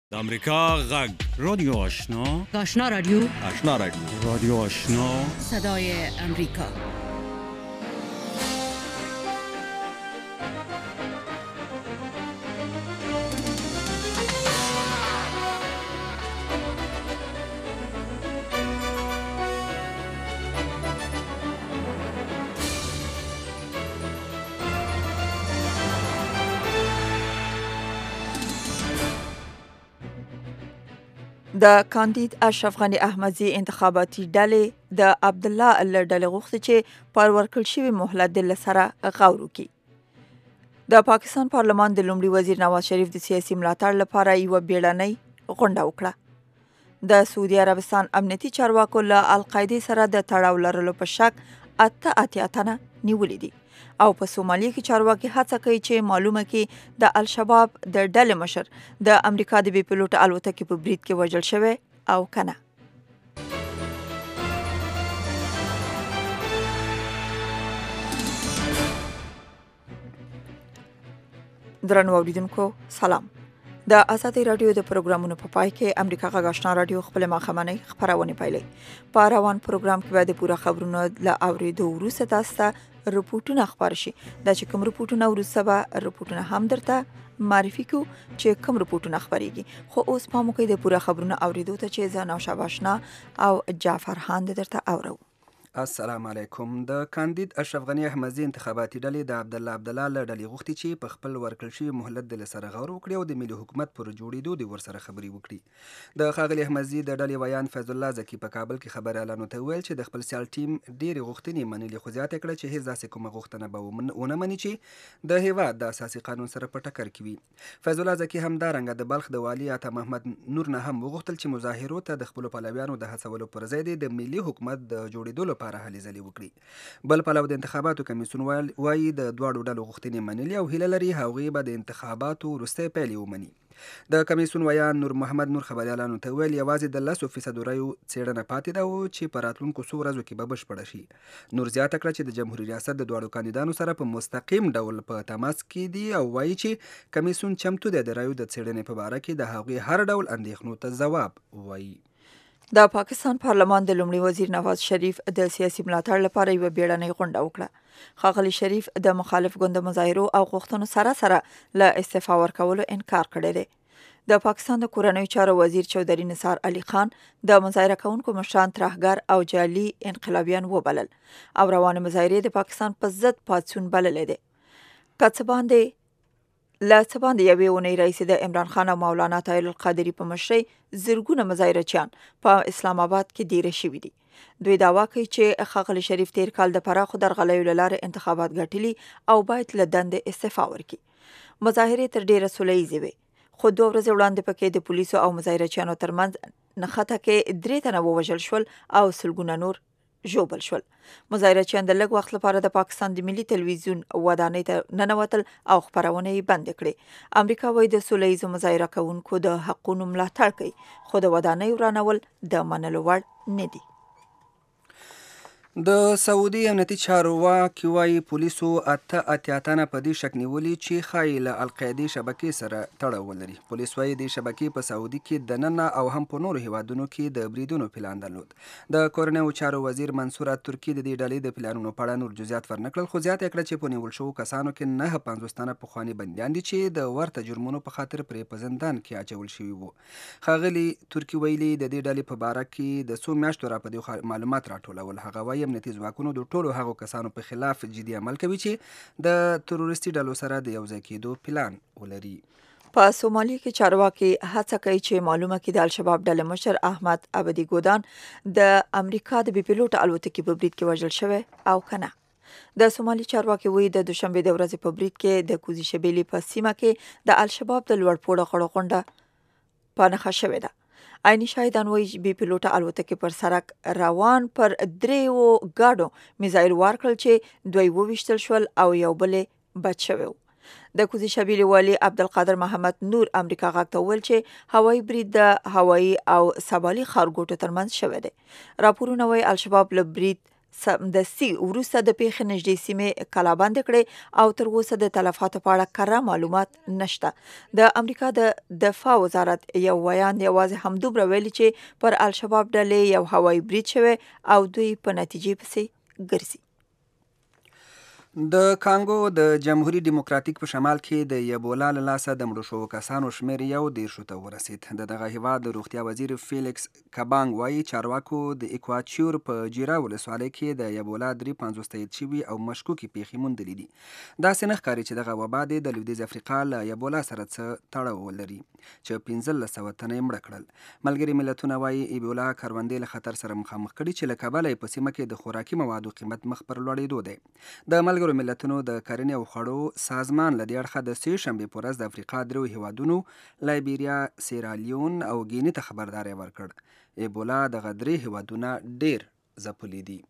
د امریکا غږ رادیو آشنا آشنا رادیو رادیو آشنا صدای امریکا. د کاندید اشرف غنی احمدزي انتخاباتي ډلې د عبدالله له ډلې غوښتي چې پر ورکړل شوي مهلت د لسره غور وکړي. د پاکستان پارلمان د لومړي وزیر نواز شریف د سیاسي ملاتړ لپاره یوه بیړنۍ غونډه وکړه. د سعودي عربستان امنیتي چارواکو له القاعدې سره د تړاو لرلو په شک 88 تنه نیولي دي او په سومالیا کې چارواکي هڅه کوي چې معلومه کړي د الشباب د ډلې مشر د امریکا د بي پيلوټ الوتکې په برید کې وژل شوی او کنه. درنو اوریدونکو سلام. د ازادي رادیو د پروګرامونو په پای کې امریکا غږ آشنا رادیو خپل ماخمنۍ خبرونه پیلي. په روان پروګرام کې به د پوره خبرونو له اوریدو وروسته تاسو ته رپورټونه خبر شي. دا چې کوم رپورټونه وروسته به رپورټونه هم درته معرفي کو چې کوم رپورټونه خبريږي. خو اوس پام وکړئ د پوره خبرونو اوریدو ته چې زه نوشا آشنا او جعفر خان درته اورو. السلام علیکم. د کاندید اشرف غنی احمدزي انتخاباتي ډلې د عبدالله له ډلې غوښتي چې په خپل ورکړل شوي مهلت د لسره غور وکړي او د ملي حکومت پر جوړېدو د ورسره خبرې وکړي. د ښاغلي احمدزي د ډلې ویان فیض الله زکي په کابل کې خبريالانو ته ویل چې د خپل سیال ټیم ډېرې غوښتنې منلې، خو زیاته کړه چې هیڅ داسې کومه غوښتنه به ونه مني چې د هیواد د اساسي قانون سره په ټکر کې وي. فیض الله زکي همدارنګه د بلخ د والي عطا محمد نور نه هم وغوښتل چې مظاهرو ته د خپلو پلویانو د هڅولو پر ځای د ملي حکومت د جوړېدو لپاره هلې ځلې وکړي. بل پلو د انتخاباتو کمیسیون وایي د دواړو ډلو غوښتنې منلي او هیله لري هغوی به د انتخاباتو وروستی پیل ومني. د کمیسیون ویان نور محمد نور خبريالانو ته ویل یوازې د 10% رایو څېړنه پاتې ده او چې په راتلونکو څو ورځو کې به بشپړه شي. نور زیاته کړه چې د جمهوریت ریاست د دواړو کاندیدانو سره په مستقیم ډول په تماس کې دي او وایي چې کمیسیون چمتو دی د رایو د څېړنې په باره کې د هغوی هر ډول اندېښنو ته ځواب وایي. د پاکستان پارلمان د لومړي وزیر نواز شریف د سیاسي ملاتړ لپاره یوه بیړنۍ غونډه وکړه. ښاغلي شریف د مخالف ګوند مظاهرو او غوښتنو سره له استعفا ورکولو انکار کړی دی. د پاکستان د کورنیو چارو وزیر چودري نثار علي خان د مظاهره کوونکو مشران ترهګر او جعلي انقلابیان وبلل او روانه مظاهرې د پاکستان په ضد پاڅون بللی دی. له څه باندې یوې اونۍ راهیسې د عمران خان او مولانا طاهر القادري په مشرۍ زرګونه مظاهرچیان په اسلام آباد کې دیره شوي دي. دوی دعوا کوي چې ښاغلي شریف تیر کال د پراخو درغلیو له لارې انتخابات ګټلي او باید له دندې استعفا ورکړي. مظاهرې تر ډیره سوله ییزې وې، خو 2 ورځې وړاندې پکې د پولیسو او مظاهرچیانو ترمنځ نښته کې 3 تنه ووژل شول او سلګونه نور ژوبل شول. مظاهرچیان د لږ وخت لپاره د پاکستان د ملي تلویزیون ودانۍ ته ننوتل او خپرونه یې بندې کړې. امریکا وایي د سوله ییزو مظاهره کوونکو د حقونو ملاتړ کوي، خو د ودانۍ ورانول د منلو وړ نه دي. د سعودي امنیتي چارواکي وایي پولیسو 88 تنه په دې شک نیولي چې ښایي له القاعدې شبکې سره تړاو ولري. پولیس وایي د شبکې په سعودي کې دننه او هم په نورو هیوادونو کې د بریدونو پلان درلود. د کورنیو چارو وزیر منصور ترکي د دې ډلې د پلانونو په اړه نور جزئیات ورنکړل، خو زیاته کړه چې په نیول شوو کسانو کې 50 تنه پخواني بندیان دي چې د ورته جرمونو په خاطر پرې په زندان کې اچول شوي وو. ښاغلي ترکي ویلي د دې ډلې په باره کې د څو میاشتو راپدې معلومات راټولول. هغه وایي امنیتي ځواکونو د ټولو هغو کسانو په خلاف جدي عمل کوي چې د تروریستي ډلو سره د یوځای کېدو پلان ولري. په سومالیا کې چارواکي هڅه کوي چې معلومه کړي د الشباب ډلې مشر احمد ابدي ګودان د امریکا د بي پيلوټ الوتکې په برید کې وژل شوی او کنه. د سومالي چارواکي وایي د دوشنبې د ورځې په برید کې د کوزي شبيلي په سیمه کې د الشباب د لوړ پوړو غړو غونډه په نښه شوې ده. عیني شاهدان وایي بي پيلوټ الوتکې پر سړک روان پر 3 ګاډو میزایل وار کړل چې 2 وویشتل شول او یو بل بچ شوی و. د کوزي شبيلي والي عبدالقادر محمد نور امریکا غږ ته وویل چې هوایي برید د هوایي او سبالي ښارګوټو ترمنځ شوی دی. راپورونه وایي الشباب له برید سمدستي وروسته د پیښې نږدې سیمې کلابند کړې او تر اوسه د تلفاتو په اړه کره معلومات نشته. د امریکا د دفاع وزارت یو ویان یوازې همدومره ویلي چې پر الشباب ډلې یو هوایي برید شوی او دوی په نتیجې پسې ګرځي. د کانګو د جمهوریت ډیموکراتیک په شمال کې د ایبولا له لاسه د مړو شوو کسانو شمېر 10 ته ورسید. دغه هیواد د روغتیا وزیر فیلیکس کابانګ وایي چارواکو د ایکواچور په جیرا ولسوالۍ کې د ایبولا 350 تایید شوي او مشکوکې پیښې موندلې دي. داسې نه ښکاري چې دغه وبا د لویدیځ افریقا له ایبولا سره څه تړاو ولري چې 1500 تنه یې مړه کړل. ملګري ملتونه وایي ایبولا کروندې له خطر سره مخامخ کړي چې له کبله یې په سیمه کې د خوراکي موادو قیمت مخ پر لوړېدو دی. د ملګرو ملتونو د کرنې او خوړو سازمان له دې اړخه د سې شنبې په ورځ د افریقا 3 هیوادونو لایبیریا، سیرالیون او ګیني ته خبرداری ورکړ. ایبولا دغه 3 هیوادونه ډیر ځپلي دي.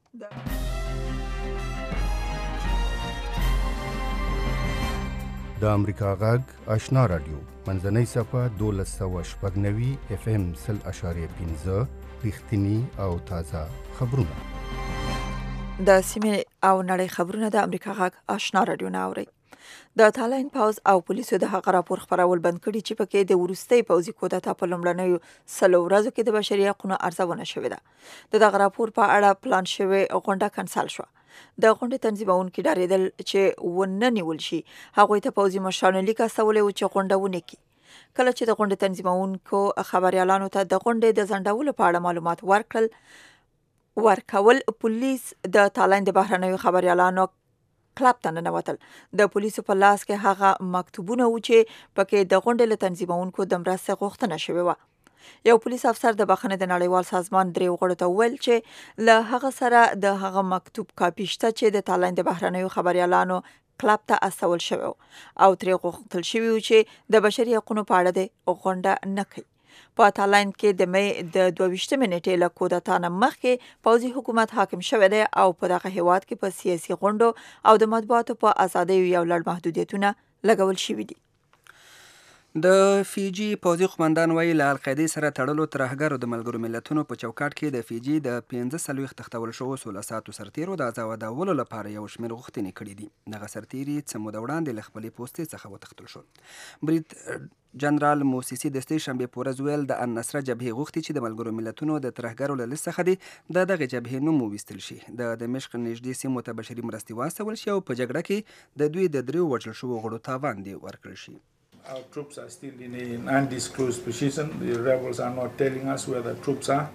د امریکا غږ آشنا رادیو منځنۍ صفحه 1290 FM 0.5 رښتینی او تازه خبرونه. د سیمې او نړۍ خبرونه د امریکا غږ آشنا رادیو نه اوري. د تالین پوز او پولیسو د هغه راپور خبرول بند کړي چې پکې د وروستي پوزي کودتا په لومړنیو 100 ورځو کې د بشري حقوقو ارزونه شوې ده. دغه راپور په اړه پلان شوی غونډه کنسل شو. د غونډې تنظیمونکو ډارېدل چې ونه نیول شي هغوی ته پوزي مشرانو لیک استولی و چې غونډه ونه کړي. کله چې د غونډې تنظیمونکو خبريالانو ته د غونډې د ځنډولو په اړه معلومات ورکول پولیس د تالین د بهرنیو خبريالانو کلب ته ننوتل. د پولیسو په لاس کې هغه مکتوبونه و چې پکې د غونډې له تنظیمونکو د مرستې غوښتنه شوې وه. یو پولیس افسر د بخښنې د نړیوال سازمان 3 غړو ته وویل چې له هغه سره د هغه مکتوب کاپي شته چې د تالین د بهرنیو خبريالانو کلب ته استول شوی او ترې غوښتل شوی و چې د بشري حقوقو په اړه د غونډه نه کوي. په تالین کې د مې د 22 نیټې له کودتا نه مخکې پوځي حکومت حاکم شوی دی او په دغه هیواد کې په سیاسي غونډو او د مطبوعاتو په ازادۍ یو لړ محدودیتونه لګول شوي دي. د فیجی پوځي قومندان وایي له القاعدې سره تړلو ترهګرو د ملګرو ملتونو په چوکاټ کې د فیجی د 15 تختول شوو سولساتو سرتیرو د آزادولو لپاره یو شمېر غوښتنې کړي دي. دغه سرتیري څه موده وړاندې له خپلې پوستې څخه وتښتل شول. برید جنرال موسیسي د سې شنبې په ورځ ویل د النصره جبهې غوښتي چې د ملګرو ملتونو د ترهګرو له لیست څخه دي د دغه جبهې نوم وویستل شي. د دمشق نږدې سیمو ته بشري مرستې واستول شي او په جګړه کې د دوی د 3 وژل شوو غړو تاوان دی ورکړل شي. Our troops are still in an undisclosed position. The rebels are not telling us where the troops are.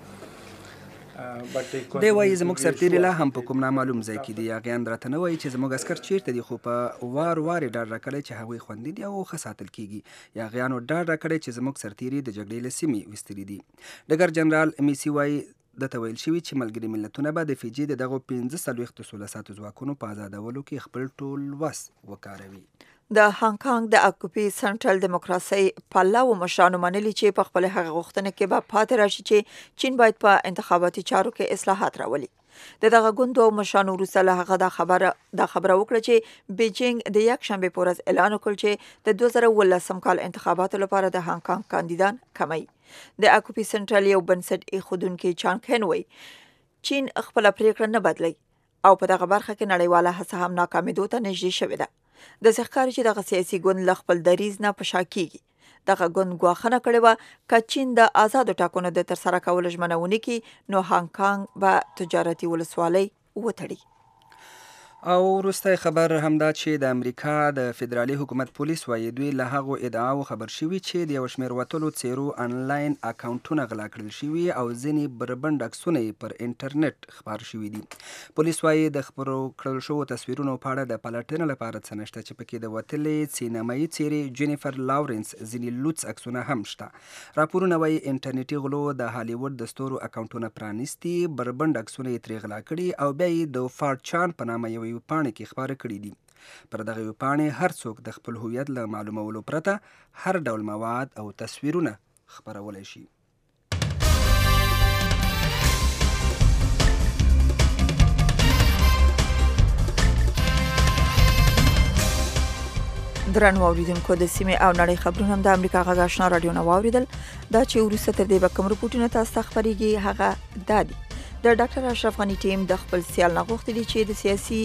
دی وایي زموږ سرتیري لا هم په کوم نامعلوم ځای کې دي. هغې اندراته نه وایي چې زموږ عسکر چیرته دي، خو په وار یې ډاډ راکړی چې هغوی خوندي دي او ښه ساتل کیږي. هغیانو ډاډ راکړی چې زموږ سرتیري د جګړې له سیمې ویستلي دي. ډګر جنرال میسي وایي دته ویل شوي چې ملګري ملتونه به د فیجي د دغو 15 سولساتو ځواکونو په آزادولو کې خپل ټول وس وکاروي. د هانګ کانګ د اکوپي سنټرل دیموکراسي پلوو مشرانو منلي چې په خپل هغه غوښتنه کې به پاتې راشي چې چین باید په انتخاباتي چارو کې اصلاحات راولي. دغه ګوندو مشرانو وروسته له هغه دا خبره وکړه چې بیجینګ د یک شنبې په ورځ اعلان وکړ چې د 2018 کال انتخاباتو لپاره د هانګ کانګ کاندیدان کموي. د اکوپي سنټرل یو بنسټ ایښودونکي چان کین وایي چین خپل پریکړه نه بدلی او په دغه برخه کې نړیواله هڅه هم ناکامېدو ته نږدې شوې ده. د ښکاري چې دغه سیاسي ګوند له خپل دریځ نه په شا کیږي. دغه ګوند ګواښنه کړې وه که چین د آزادو ټاکنو د ترسره کولو ژمنه ونه کړي نو هانګ کانګ به تجارتي ولسوالۍ وتړي. او وروستی خبر همدا چې د امریکا د فدرالي حکومت پولیس وایي دوی له هغو ادعاو خبر شوي چې د یو شمېر وتلو څیرو انلاین اکاونټونه غلا کړل شوي او ځینې بربنډ عکسونه یې پر انټرنیټ خپار شوي دي. پولیس وایي د خپرو کړل شوو تصویرونو په اړه د پلټنې لپاره څه نشته چې پکې د وتلې سینمایي څیرې جینیفر لاورنس ځینې لوڅ عکسونه هم شته. راپورونه وایي انټرنیټي غلو د هالیوډ د ستورو اکاونټونه پرانیستي، بربنډ عکسونه یې ترې غلا کړي او بیا یې د فارچان په نامه یو پاڼې کې خپاره کړي دي. پر دغه یو پاڼې هر څوک د خپل هویت له معلومولو پرته هر ډول مواد او تصویرونه خپرولی شي. درنو اوریدونکو د سیمې او نړۍ خبرونه هم د امریکا غږ آشنا رادیو نه واوریدل. دا چې وروسته تر دې به کوم رپورټونه تاسو ته خپریږي هغه دا دي. د ډاکټر اشرف غنی ټیم د خپل سیال نه غوښتي دي چې د سیاسي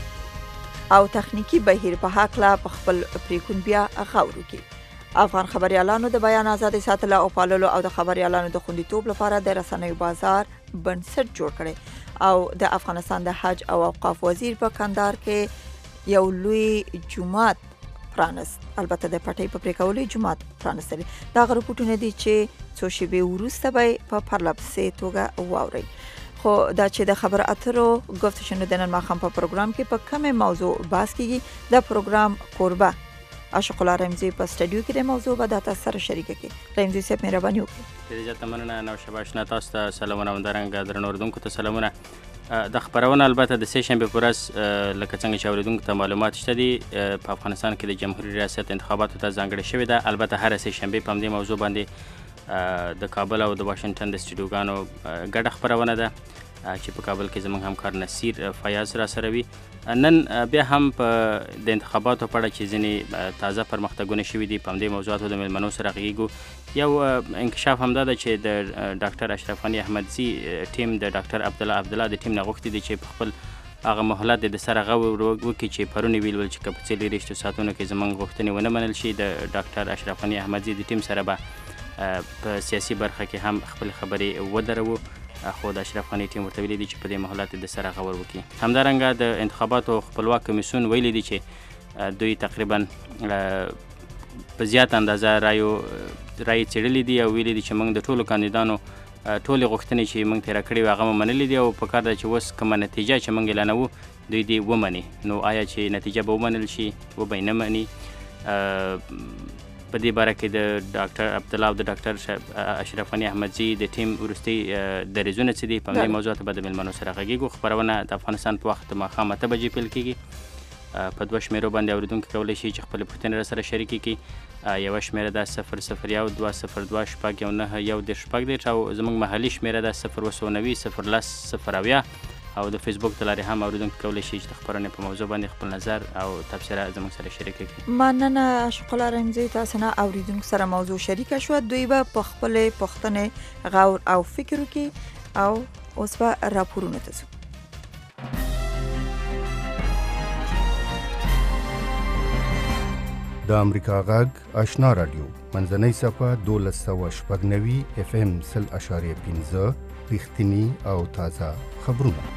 او تخنیکی بهیر په حق لا په خپل پریکون بیا غور وکړي. افغان خبريالانو د بیان آزادۍ ساتلو او پاللو او د خبريالانو د خوندیتوب لپاره د رسنیو بازار بنسټ جوړ کړي او د افغانستان د حج او اوقاف وزیر په کندهار کې یو لوی جماعت پرانست. البته د پټي په پریکولي جماعت پرانستل دا غروپټونه دي چې څو شیبې وروسته به په پرلپسې توګه واوري. خو دا چې د خبر اترو گفتشنو د نن ماښام په پروګرام کې په کومه موضوع بحث کیږي د پروګرام قربه عاشق الله رمزي په سټډیو کې د موضوع به د تاسو سره شریک کړي. رمزي صاحب مهرباني وکړئ. د جته مننه نو شباشنا تاسو ته سلامونه وندرنګ درنو اردوونکو ته سلامونه. د خبرونه البته د سه شنبه پورس لکه څنګه چې اوریدونکو ته معلومات شته دي په افغانستان کې د جمهوریت ریاست انتخاباتو ته ځانګړې شوې ده. البته هر سه شنبه په دې موضوع باندې د کابل او د واشنگټن د سټډیوګانو ګډه خبرونه ده چې په کابل کې زموږ همکار نصیر فیاض را سره وي. نن بیا هم په د انتخاباتو په اړه چې ځینې تازه پرمختګونه شوي دي په دې موضوعاتو د مېلمنو سره غږیږو. یو انکشاف هم دا ده چې د ډاکټر اشرف غنی احمدزي ټیم د ډاکټر عبدالله د ټیم نه غوښتي دي چې په خپل هغه مهلت د سره غور وکړي چې پرونی ویل چې که په څلي رښتو ساعتونو کې زموږ غوښتنې ونه منل شي د ډاکټر اشرف غنی احمدزي د ټیم سره به په سیاسي برخه کې هم خپل خبرې ودرو. خو د اشرف غنی ټیم ورته ویلي دي چې په دې مهلت د سره غور وکړي. همدارنګه د انتخاباتو خپلواک کمیسیون ویلي دي چې دوی تقریبا په زیات اندازه رای څېړلي دي او ویلي دي چې موږ د ټولو کاندیدانو ټولې غوښتنې چې موږ تېره کړې وې هغه مو منلې دي او په کار ده چې اوس کومه نتیجه چې موږ اعلانوو دوی دې ومني. نو آیا چې نتیجه به ومنل شي و به یې نه مني په دې باره کې د ډاکټر عبدالله او د ډاکټر اشرف غنی احمدزي د ټیم وروستي دریځونه څه دي په دې موضوعاتو به د مېلمنو سره غږیږو. خپرونه د افغانستان په وخت ماښام 8 بجې پیل کیږي. په دوه شمیرو باندې اوریدونکي کولی شي چې خپلې پوښتنې را سره شریکې کړي. یوه شمیره ده 001 202 شپږ 9 1 شپږ دی او زموږ محلي شمیره ده 090 010 0 او د فیسبوک د لارې هم اوریدونکي کولی شي چې د خپرونې په موضوع باندې خپل نظر او تبصره زموږ سره شریک کړي. مننه عاشق الله رمزي تاسو نه اوریدونکو سره موضوع شریک شو. دوی به په خپل پوښتنې غور او فکر وکړي او اوس به راپورونه تاسو د امریکا غږ آشنا رادیو منځنۍ صفه 1290 FM 0.15 رښتینی او تازه خبرونه.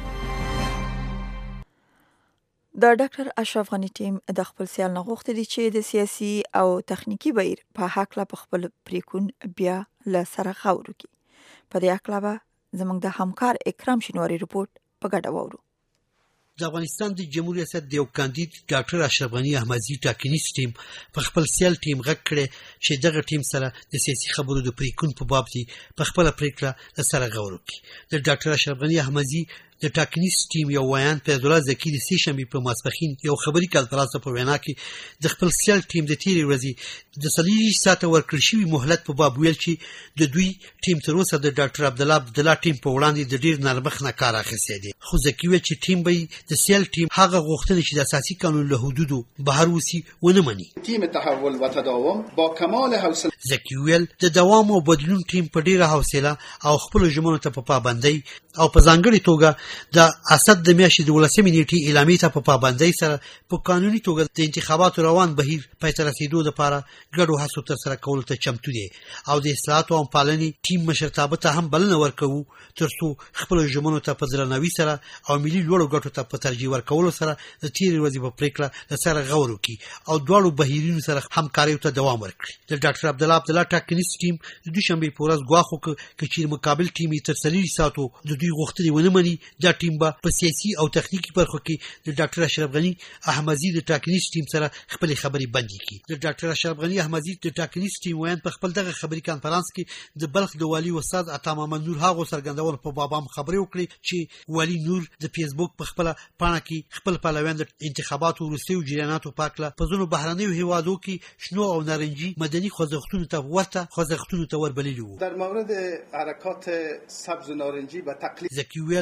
د ډاکټر اشرف غنی ټیم د خپل سیال نه غوښتي دي چې د سیاسي او تخنیکی بهیر په حق لا په خپل پریکون بیا له سره غور وکړي. په دې حق لا زموږ د همکار اکرام شینواری رپورت په ګډه وورو. د افغانستان د جمهوریت ریاست د یو کاندید ډاکټر اشرف غنی احمدزي ټاکنیز ټیم په خپل سیال ټیم غږ کړی چې دغه ټیم سره د سیاسي خبرو د پریکون په باب دي په خپل پریکړه له سره غور وکړي. د ډاکټر اشرف غنی احمدزي د ټاکنیز ټیم یو ویان فیض الله زکی د سې شنبې په ماسپښین یو خبري کانفرانس په وینا کې د خپل سیال ټیم د تیرې ورځې د 40 ساعته ورکړل شوي مهلت په باب ویل چې د دوی ټیم تر اوسه د ډاکټر عبدالله ټیم په وړاندې د ډیر نرمښت نه کار اخیستی دی. خو زکی ویل چې ټیم به د سیال ټیم هغه غوښتنې چې د اساسي قانون له حدودو بهر وسی ونه مني. تیم تحول و تداوم با کمال حوصله زکی ویل د دوام او بدلون ټیم په ډیره حوصله او خپل ژمنو ته په پابندۍ او په ځانګړي توګه د اسد د میاشتې د 18 نیټې اعلامیې ته په پابندۍ سره په قانوني توګه د انتخاباتو روان بهیر پای ته رسیدو لپاره ګډو هڅو ترسره کولو ته چمتو دی او د اصلاحاتو او پالنې ټیم مشرتابه ته هم بلنه ورکوو ترڅو خپل ژمنو ته په درناوي سره او ملي لوړو ګټو ته په ترجیح ورکولو سره د تیرې ورځې په پریکړه له سره غور وکړي او دواړو بهیرونو سره همکارۍ ته دوام ورکړي. د ډاکټر عبدالله ټاکنیز ټیم د دوشنبې په ورځ ګواښ وکړ چې مقابل ټیم یې تر 40 ساعتو د دوی غوښتنې ونه مني. دا ټیم به په سیاسي او تخنیکی برخو کې د ډاکټر اشرف غنی احمدزي د ټاکنیز ټیم سره خپل خبرې بندي کړي. د ډاکټر اشرف غنی احمدزي د ټاکنیز ټیم ویان په خپل دغه خبري کانفرانس کې د بلخ د والی استاد عطا محمد نور هغه څرګندول په باب هم خبرې وکړي چې والی نور د فیسبوک په خپل پاڼه کې خپل پلویان د انتخاباتو وروستي جریاناتو پاکله په ځینو بهرنیو هیوادو کې شنو او نارنجي مدني خوځښتونو ته ورته خوځښتونو ته وربللي وو. در مورد حرکات سبز و نارنجی و تقلید زکی ویل خپل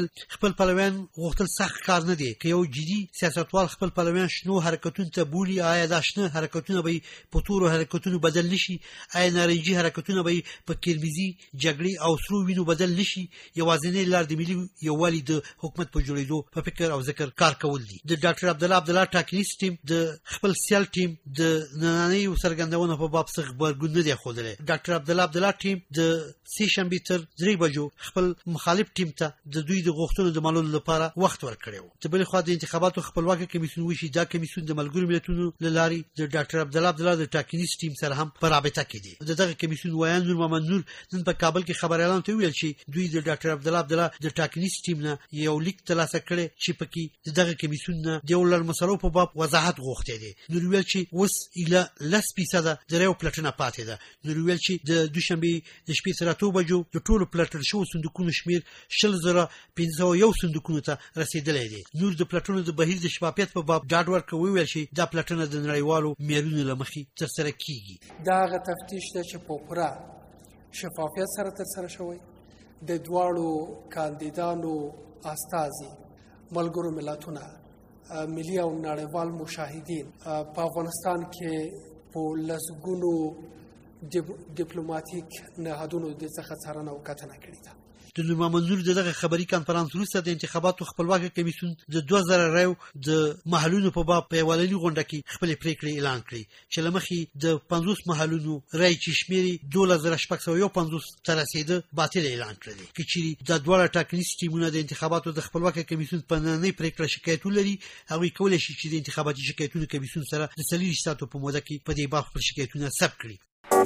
خپل پلویان غوښتل سخت کار نه دی که یو جدي سیاستوال خپل پلویان شنو حرکتونو ته بولي آیا دا شنه حرکتونه به په تورو حرکتونو بدل نشي آیا نارنجي حرکتونه به په کرمیزي جګړې او سرو وینو بدل نشي یوازینۍ لار د ملي یووالي د حکومت په جوړېدو په فکر او ذکر کار کول دي د ډاکټر عبدالله ټاکنیز ټیم د خپل سیال ټیم د نننۍ څرګندونو په باب څه غبرګون نه دی ښودلی ډاکټر عبدالله ټیم د سې شنبې تر 3 بجو خپل مخالف ټیم ته د دوی د غوښتنو د معلومولو لپاره وخت ورکړی و د بلې خوا د انتخاباتو خپلواکه کمیسیون وشي دا کمیسیون د ملګرو ملتونو له لارې د ډاکټر عبدالله د ټاکنیز ټیم سره هم په رابطه کې دي دغه کمیسیون ویان نور محمد نور نن په کابل کې خبريالانو ته ویل چې دوی د ډاکټر عبدالله د ټاکنیز ټیم نه یو لیک ترلاسه کړی چې پکې دغه کمیسیون نه د ولر مسلو په باب وضاحت غوښتي دي نور ویل چې اوس اله 10% د ریو پلټنه پاتې ده نور ویل چې د دوشنبه د شپې تر 2 بجو د ټولو پلټل شو صندوقونو شمیر 10501 صندوقونو ته رسیدلې دي نور د پلټنو د بهیر د شفافیت په باب ډاډ ورکوي ویل چې دا پلټنه د نړیوالو معیارونو لمخې ترسره کیږي دا غو تفتیش چې په پوره شفافیت سره ترسره شوی د دواړو کاندیدانو استازي ملګرو ملتونه ملي او نړیوال مشاهدین په افغانستان کې په لسګونو ډیپلوماټیک نهادونو د څخه څارنه او کتنه کړې ده د نور محمد نور دغه خبري کانفرنس وروسته د انتخاباتو خپلواکه کمیسیون د 2000 ریو د محلونو په باب په ولني غونډه کې خپل پریکړې اعلان کړې چې لمخې د 50 محلونو رای چې شمیري 2650 تر رسیده باطل اعلان کړل چې د دوه ټاکنیز ټیمونو د انتخاباتو د خپلواکه کمیسیون په نننۍ پریکړه شکایت لري هغه کولای شي چې د انتخاباتي شکایتونو کمیسیون سره د 30 ساعتو په موده کې په دې باب خپل شکایتونه ثبت کړي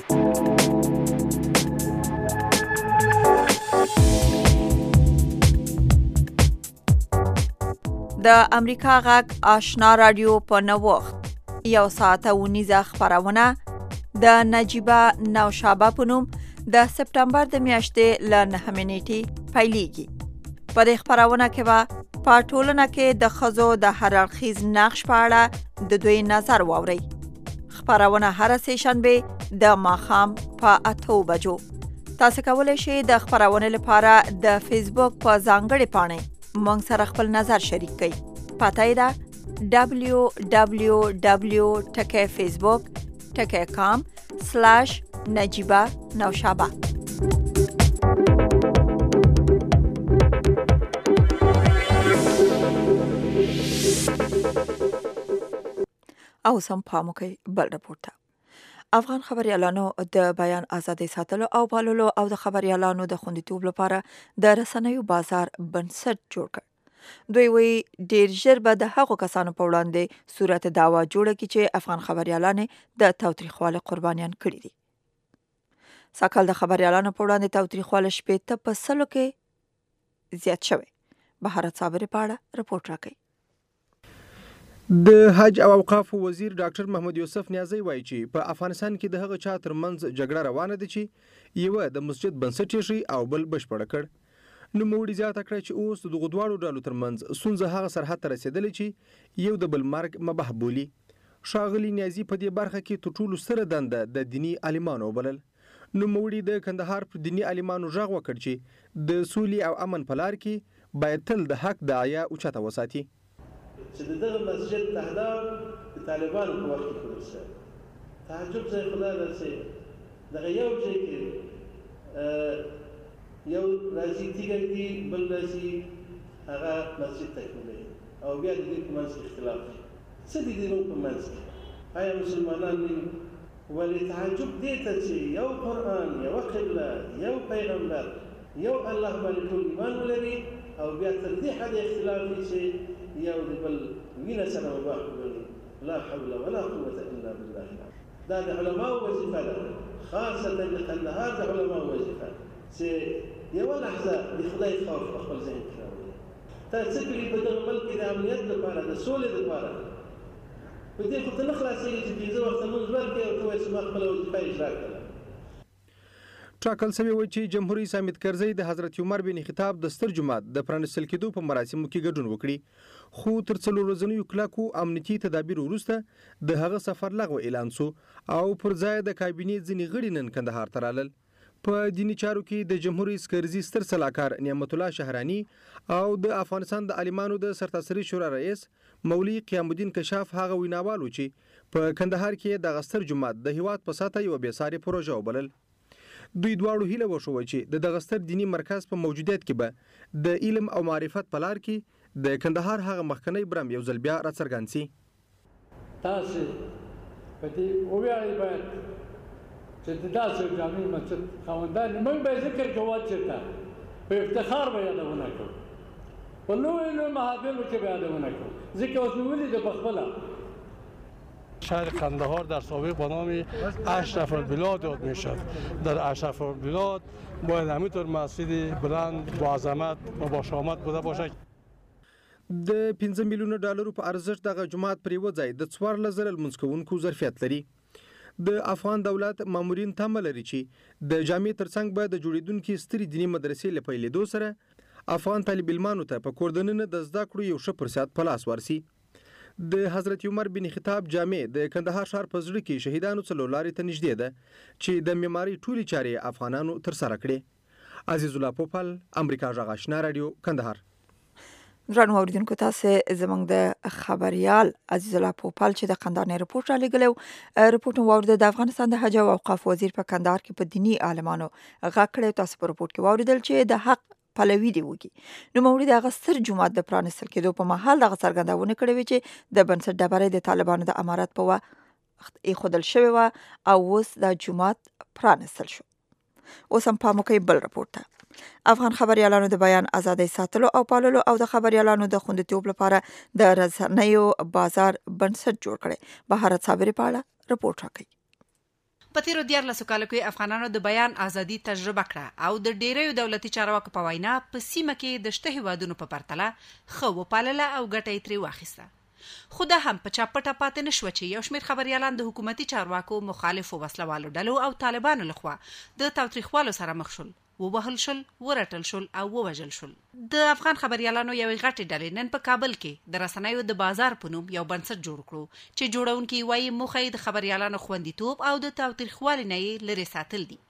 د امریکا غږ آشنا رادیو په نو وخت یو ساعت او نیزه خبرونه د نجیبه نوشابه په نوم د سپتمبر د میاشتې ل 9 نیټې پیلېږي په دې خبرونه کې به په ټولنه کې د خزو د هررخیز نقش په اړه د دوی نظر واوري خبرونه هر سه شنبه د ماخام په 8 بجو تاسو کولی شئ د خبرونه لپاره د فیسبوک په ځانګړي پاڼه مونږ سره خپل نظر شریک کړئ پته ده www.facebook.com/najiba naushaba او سم پامو کوي بل رپورټ افغان خبريالانو د بیان ازادي ساتلو او پاللو او د خبريالانو د خوندیتوب لپاره د رسنیو بازار بنسټ جوړ کړ. دوی وی ډیر ژر به د هغو کسانو په وړاندې صورت دعوا جوړه کړي چې افغان خبريالان د تاوتریخوالي قربانیان کړي دي. ساکل د خبريالانو په وړاندې تاوتریخواله شپې ته په سلو کې زیات شوی. بهارت صابر پاړه رپورټ راکړي. د حج او اوقاف وزیر ډاکټر محمد یوسف نیازی وایي چې په افغانستان کې د هغه چا ترمنځ جګړه روانه ده چې یو د مسجد بنسټ یې او بل بشپړ کړ نو موړي زیاته کړ چې اوس د غدواړو ډالو ترمنځ سونځه هغه سرحد ته رسیدلې چې یو د بل مرګ مباح بولي شاغلی نیازی په دې برخه کې تر ټولو سره دنده د دینی عالمانو بلل نو موړي د کندهار پر دینی عالمانو ژغ وکړ چې د سولې او امن په لار کې باید تل د حق داعیه اوچته وساتي چې دغه مسجد اهداف د طالبانو په وخت کې کړل شوی تعجب ځای خدای درسي دغه یو ځای کې یو راځي تیګر دی بل راځي هغه مسجد تکمیلوي او بیا د دې په منځ کې اختلاف دی څه دي د په منځ کې آیا مسلمانان دي ولې تعجب دی ته چې یو قرآن یو قبله یو پیغمبر یو الله باندې ټول ایمان ولري او بیا تر دې حد اختلاف دی چې یو د بل وینه سره مباح کړي لا حول ولا قوه الا بالله دا د علماء وظیفه ده خاصه د قندهار د علماء وظیفه چې یو لحظه د خدای خوف خپل ذهن کې راوړي تاسو کلی په دغه ملک د امنیت لپاره د سولې لپاره په دې خو ته نه خلاصېږي چې پنځه وخته مونځ ورکړې او ته وایې چې ما خپله وظیفه اجرا کړله ټاکل شوی و چې جمهوریت رئیس حامد کرزی د حضرت عمر بن خطاب د ستر جماعت د پرانستل کېدو په مراسمو کې ګډون وکړي خو تر څلور ورځنیو کلکو امنیتي تدابیر وروسته د هغه سفر لغوه اعلان شو او پر ځای د کابینې ځینې غړي نن کندهار ته رالل په دینی چارو کې د جمهور رئیس کرزي ستر صلاحکار نعمت الله شهرانی او د افغانستان د عالمانو د سرتاسري شورا رئیس مولوي قیام الدین کشاف هغه ویناوالو چې په کندهار کې د غستر جماعت د هیواد په ساته یو بېساري پروژه وبلل. دوی دواړو هیله وشوه چې د غستر دینی مرکز په موجودیت کې به د علم او معرفت په لار کې د کندهار هغه مخکنی برم یو ځل بیا راڅرګند سي. تاسو په دې وویاړئ باید چې د داسې جامع مسجد خاوندان موږ به ذکر کوو چې په افتخار به یادونه کوو په لویو محافلو کې به یادونه کوو ځکه اوس مې ولیده په خپله شهر قندهار در سابق با نام اشرف البلاد یاد میشد. در اشرف البلاد باید همینطور مسجد بلند با عظمت و با شامت بوده باشد. د 15 میلیونه ډالرو په ارزښت دغه جماعت پر یو ځای د 14,000 لمونځ کوونکو ظرفیت لري. د افغان دولت مامورین تمه لري چې د جامع ترڅنګ به د جوړیدونکو ستري دینی مدرسې له پیلېدو سره افغان طالب علمانو ته په کوردننه د زده کړو یو ښه فرصت په لاس ورسي. د حضرت عمر بن خطاب جامع د کندهار ښار په زړه کې شهیدانو څلور لارې ته نږدې ده چې د معماري ټولې چارې افغانانو ترسره کړې. عزیز الله پوپل، امریکا غږ آشنا رادیو، کندهار. درنو اوریدونکو تاسو زموږ د خبريال عزیز الله پوپل چې د قندهار نه رپورټ را لګلو رپورټ واورید د افغانستان د حج او اوقاف وزیر په کندهار کې په دینی عالمانو غږ کړی. تاسو په رپورټ کې واوریدل چې د حق پلوي دی وږي نو موري د غستر جماعت د پرانستل کېدو په محل د څرګندونه کړې وی چې د بنسټ ډبرې د طالبانو د امارات په وخت خودل شوی و او اوس د جماعت پرانستل شو. اوس هم په موکې بل رپورټ افغان خبريالانو د بیان ازادۍ ساتلو او پاللو او د خبريالانو د خوندیتوب لپاره د رسنیو بازار بنسټ جوړ کړي. بهارت صابری په اړه رپورټ راکړي. په تیرو 14 کالو کې افغانانو د بیان ازادي تجربه کړه او د ډیریو دولتي چارواکو په وینا په سیمه کې د شته هیوادونو په پرتله خو پالله او ګټې تری واخیسته. خو دا هم په چاپټه پاتې نشو چې یو شمېر خبريالان د حکومتي چارواکو مخالفو وسلوالو ډلو او طالبانو لخوا د تاوتریخوالو سره مخ شول، ووهل شل، ورټل شل او ووژل شل. د افغان خبريالانو یو غټي ډلې نن په کابل کې د رسنیو د بازار په نوم یو بنسټ جوړ کړو چې جوړونکي وایي موخه د خبريالانو خوندیتوب او د تاوتریخوالي نه لري ساتل دي.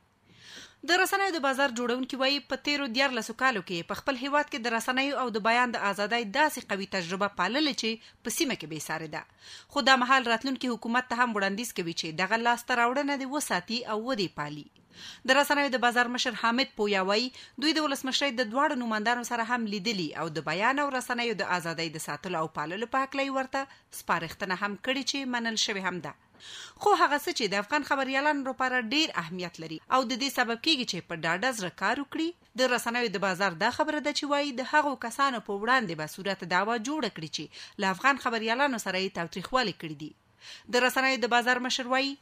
د رسنیو د بازار جوړونکي وایي په تیرو 14 کالو کې په خپل هیواد کې د رسنیو او د بیان د ازادۍ داسې قوي تجربه پالل چې په سیمه کې به ساره ده. خو د محل راتلونکي حکومت ته هم وړاندیز کوي چې دغه لاس تراوړنه د وساتي او ودی پالي. د رسنیو د بازار مشر حامد پویاوي دوی د ولسمشر د دواړو نوماندانو سره هم لیدلي او د بیان او رسنیو د ازادۍ د ساتلو او پاللو په حق لای ورته سپارښتنه هم کړي چې منل شوی هم ده. خو هغه څه چې د افغان خبريالانو لپاره ډیر اهمیت لري او د دې سبب کیږي چې په ډاډه زړه کار وکړي د رسنیو د بازار دا خبره ده چې وایي د هغو کسانو په وړاندې به صورت دعوا جوړ کړي چې له افغان خبريالانو سره یې تاوتریخوالي کړي دي. د رسنیو د بازار مشر وایي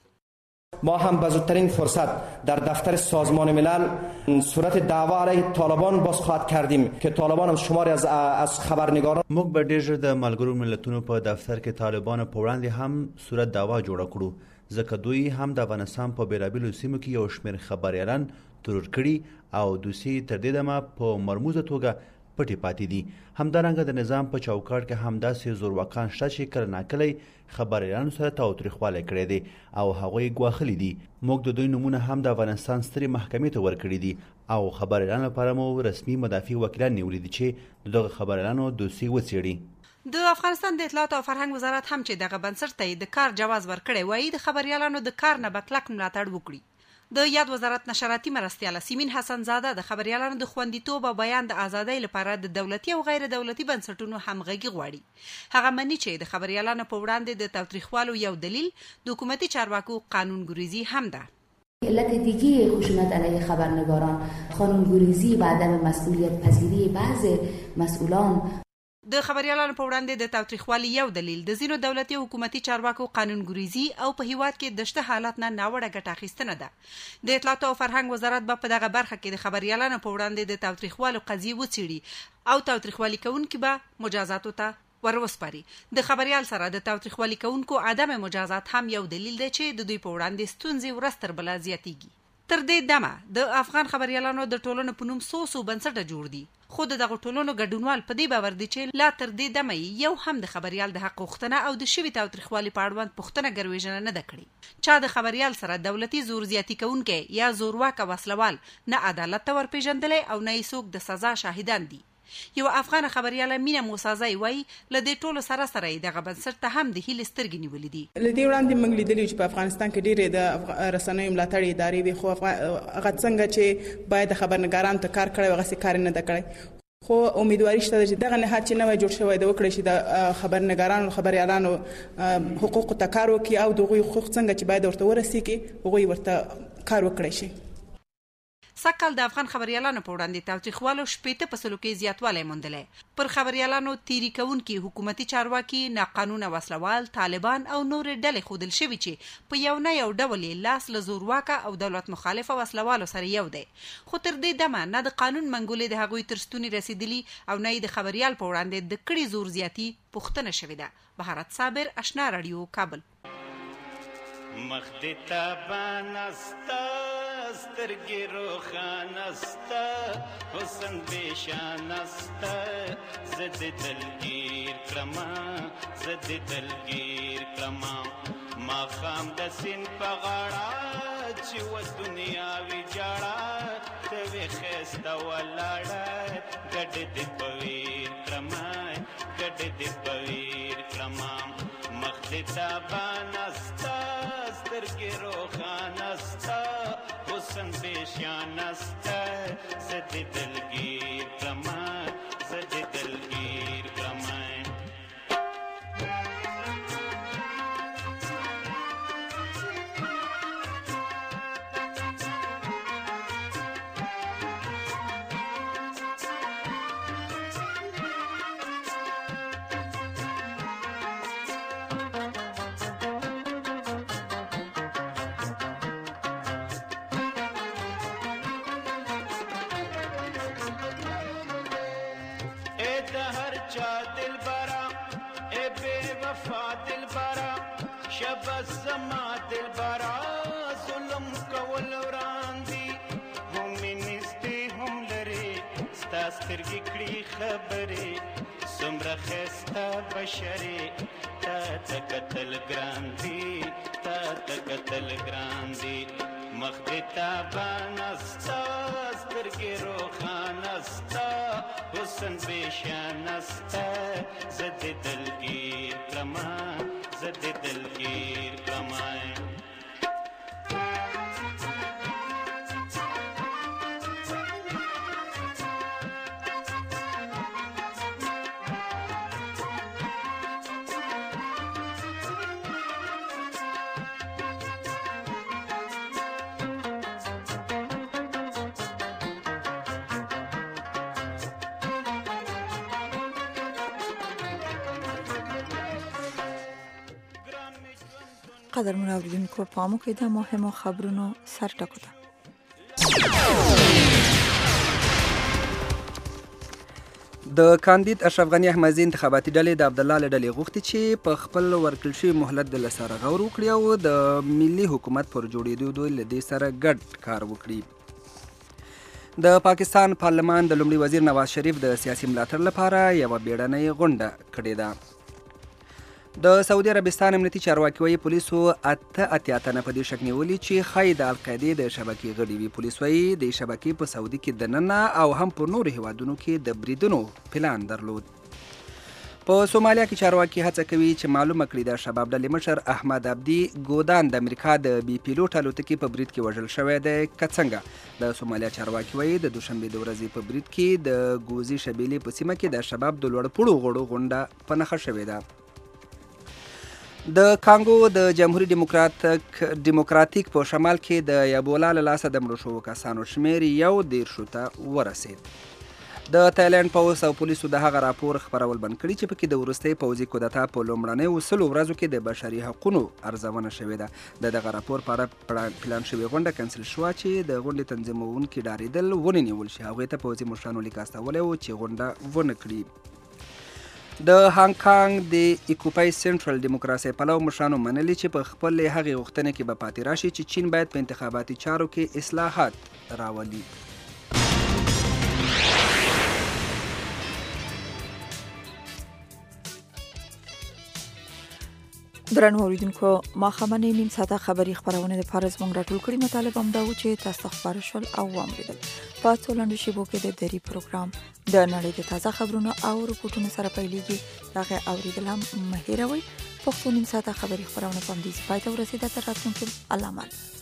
ما هم به زودترین فرصت در دفتر سازمان ملل صورت دعوا علیه طالبان باز خواهد کردیم که طالبان هم شماری از خبرنگاران موږ به ډېر ژر د ملګرو ملتونو په دفتر کې طالبانو په وړاندې هم صورت دعوا جوړه کړو ځکه دوی هم د افغانستان په بیلابیلو سیمو کې یو شمېر خبريالان ترور کړي او دوی تر دې دمه په مرموزه توګه پټي پاتې دي. همدارنګه د نظام په چوکاټ کې هم داسې زورواکان شته چې کله ناکله خبريالانو سره تاوتریخوالی کړی دی او هغوی ګواښلي دي. موږ د دوی نومونه هم د افغانستان سترې محکمې ته ورکړي دي او خبريالانو لپاره مو رسمي مدافع وکیلان نیولي دي چې دغه خبريالانو دوسیې وڅېړي. د افغانستان د اطلاعات او فرهنګ وزارت هم چې دغه بنسټ ته د کار جواز ورکړی وایي د خبريالانو د کار نه بکلک ملاتړ وکړي. د یاد وزارت نشراتي مرستیال سیمین حسن زاده د خبريالانو د خوندیتوب او بیان د ازادۍ لپاره د دولتي او غیر دولتي بنسټونو همغږي غواړي. هغه مني چې د خبريالانو په وړاندې د تاوتریخوالو یو دلیل د حکومتي چارواکو قانونگریزی هم ده. علت دیگه خشونت علیه خبرنگاران قانونگریزی و عدم مسئولیت پذیری بعض مسئولان. د خبريالانو په وړاندې د تاوتریخوالي یو دلیل د ځینو دولتي او حکومتي چارواکو قانونګریزي او په هیواد کې د شته حالات نه ناوړه ګټه اخیستنه ده. د اطلاعات او فرهنګ وزارت په دغه برخه کې د خبريالانو په وړاندې د تاوتریخوالو قضیې وڅېړي او تاوتریخوالي کوونکي به مجازاتو ته وروسپاري. د خبريال سره د تاوتریخوالي کوونکو عدم مجازات هم یو دلیل دی چې د دوی په وړاندې ستونزې ورستر بلا زیاتېږي. تر دې دمه د افغان خبريالانو د ټولنې په نوم سوسو بنسټ جوړ دي خو د دغه ټولنو ګډونوال په دې باور دي چې لا تر دې دمه یو هم د خبريال د حق غوښتنه او د شوي تاوتریخوالي په اړوند پوښتنه ګرویژنه نه ده کړې. چا د خبريال سره دولتي زور زیاتی کوونکې یا زورواک وسلوال نه عدالت ته ورپېژندلی او نه یې څوک د سزا شاهدان دي. یو افغان خبرياله مینا موسازی وای لدې ټولو سره سره دغه بنسټ ته هم د هیلې سترګې نیولې دي. لدې وړاندې موږ لیدلی چې په افغانستان کې ډېرې د رسنیو ملاتړ ادارې وي خو هغه څنګه چې باید خبرنګارانو ته کار کړی هغسې کار نه ده کړی. خو امیدواري شته چې دغه نهاد چې نوی جوړ شوی د وکړي چې د خبرنګارانو خبریالانو حقوقو ته کار وکړي او د هغوی حقوق څنګه چې باید ورته ورسیږي هغوی ورته کار وکړی شي. سږکال د افغان خبريالانو په وړاندې تاوتریخوالو 80% کې زیاتوالی موندلی. پر خبريالانو تیری کوونکي حکومتي چارواکي، ناقانونه وسلوال، طالبان او نورې ډلې ښودل شوي چې په یو نه یو ډول یې لاس له زورواکه او دولت مخالفه وسلوالو سره یو دی. خو تر دې دمه نه د قانون منګولې د هغوی تر ستوني رسېدلي او نه یې د خبريال په وړاندې د کړي زور زیاتي پوښتنه شوې ده. بهارت صابر، آشنا رادیو، کابل. مخ دې تابانسته سترګې روښانسته حسن بېشانسته زه دې دلګیر کړمه زه دې دلګیر کړمه ماښام د سیند په غاړه چې و دنیا ویجاړه ته وې ښایسته ولاړه ګډې دې په ویر کړمه ګډې دې په ویر کړمه مخ دې تابانسته سترګې روښانسته حسن بېشانسته زه دې دلګیر کړمه زه دې دلګیر کړمه. زما دل برا ظلم کول وراندي هم نږدې هم لرې ستا سترګې کړي خبرې څومره ښایسته بشرې تا ته کتل ګران دي تا ته کتل ګران دي مخ دې تابانه ستا سترګې روښانه ستا حسن بېشانه ستا زه دې دلګیر کړمه زه دې دلګیر کړمه. قدرمن اوریدونکو پام وکړئ د مهمو خبرونو سر ټکو ته. د کاندید اشرف غنی احمدزي انتخاباتي ډلې د عبدالله له ډلې غوښتي چې په خپل ورکړل شوي مهلت د لسره غور وکړي او د ملي حکومت پر جوړېدو دوی له دې سره ګډ کار وکړي. د پاکستان پارلمان د لومړي وزیر نواز شریف د سیاسي ملاتړ لپاره یوه بیړنۍ غونډه کړې ده. د سعودي عربستان امنیتي چارواکي وایي پولیسو 88 تنه په دې شک نیولي چې ښایي د القاعدې د شبکې غړي وي. پولیس وایي د شبکې په سعودي کې دننه او هم په نورو هیوادونو کې د بریدونو پلان درلود. په سومالیا کې چارواکي هڅه کوي چې معلومه کړي د شباب ډلې مشر احمد عبدي ګودان د امریکا د بي پیلوټ الوتکې په برید کې وژل شوی دی که څنګه. د سومالیا چارواکي وایي د دوشنبې د ورځې په برید کې د ګوزي شبیلې په سیمه کې د شباب د لوړپوړو غړو غونډه په نښه شوې ده. د کانګو د جمهوریت ډیموکراتیک په شمال کې د ایبولا له لاسه د مړو شوو کسانو شمیر 11 ته ورسید. د تایلند پولیس او پولیسو د هغه راپور خپرول بند کړي چې پکې د وروستۍ پوځي کودتا په لومړنیو 100 ورځو کې د بشري حقوقو ارزونه شوې ده. د دغه راپور په اړه پلان شوې غونډه کنسل شوه چې د غونډې تنظیموونکي ډارېدل ونیول شي. هغوی ته پوځي مشرانو لیک استولی و چې غونډه ونه کړي. د هانګ کانګ د ایکوپای سنټرل دیموکراسي پلو مشرانو منلي چې په خپل هغې غوښتنې کې به پاتې راشي چې چین باید په انتخاباتي چارو کې اصلاحات راولي. درنو اوریدونکو ما خمنې نیم ساعته خبری خبرونه د فارز مونږ راټول کړي مطالب هم دا و چې تاسو خبر شول او واوریدل په ټولنیزو شبکو کې د دری پروګرام د نړۍ د تازه خبرونو او رپورټونو سره پیلېږي هغه اوریدل هم مهیروي پښتو نیم ساعته خبری خبرونه په دې ځای ته ورسېده تر راتلونکي الله امان